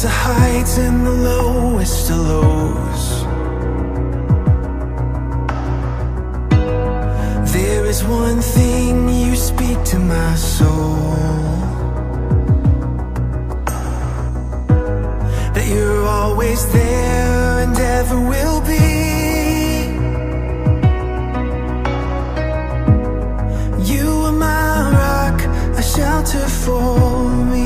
highest of heights and the lowest of lows. There is one thing you speak to my soul, that you're always there and ever will be. You are my rock, a shelter for me.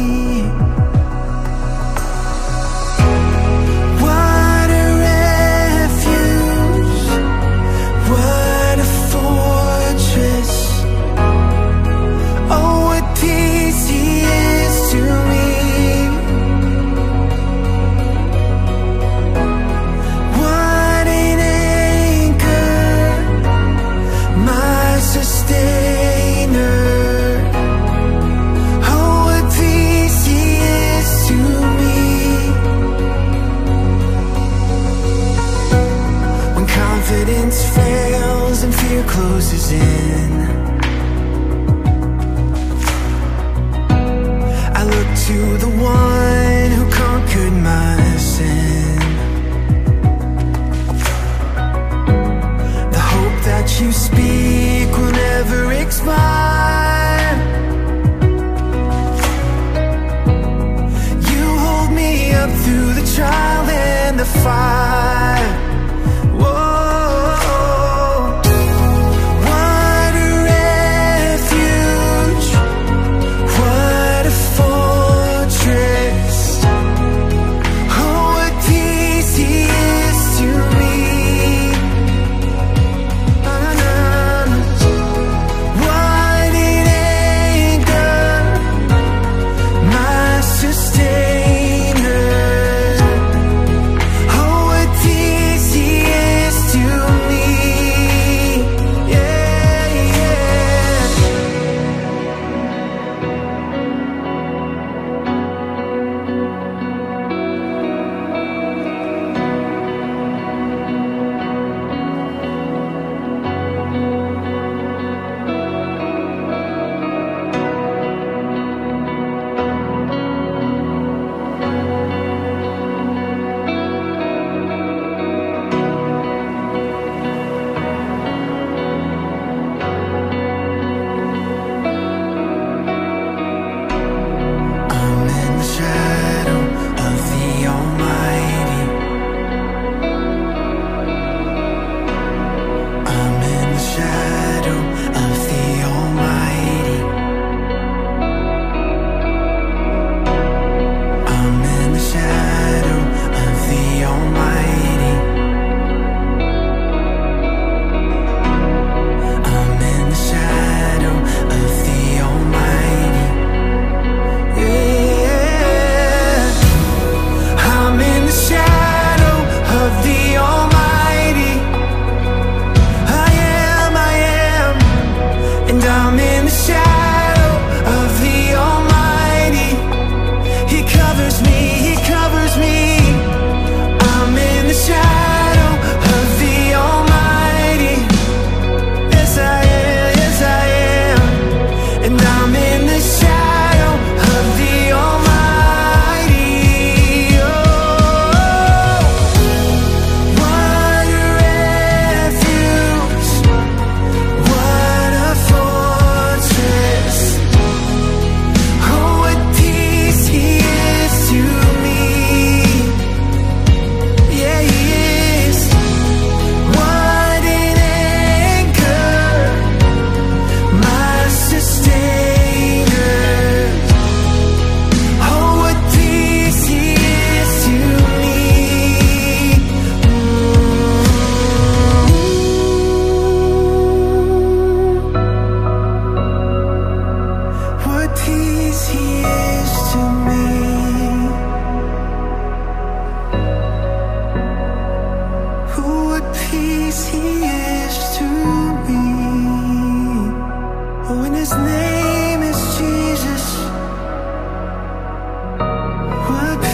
What a refuge, what a fortress. Oh, what peace He is to me. What an anchor, my sustainer. Oh, what peace He is to me. When confidence fails and fear closes in, I look to the one who conquered my sin. The hope that you speak will never expire. You hold me up through the trial and the fire. Whoa, what a refuge, what a fortress. Oh, what peace He is to me. What an anchor, my sustainer. Oh, what peace He is to me. Yeah, yeah. I'm in the shadow of the Almighty. I'm in the shadow of the Almighty. I'm in the shadow of the Almighty. I'm in the shadow of the Almighty. Yeah, I'm in the shadow of the Almighty. I am, and I'm in the shadow of the Almighty. He covers me, He covers me. I'm in the shadow of the Almighty. Yes, I am, and I'm in the shadow of the Almighty. Oh, what a refuge, what a fortress. Oh, what peace He is to me. Yeah, He is. What an anchor, my sustainer. Oh, what peace He is to me. What peace He is to me. Oh, what peace He is to me. Oh, and His name is Jesus. What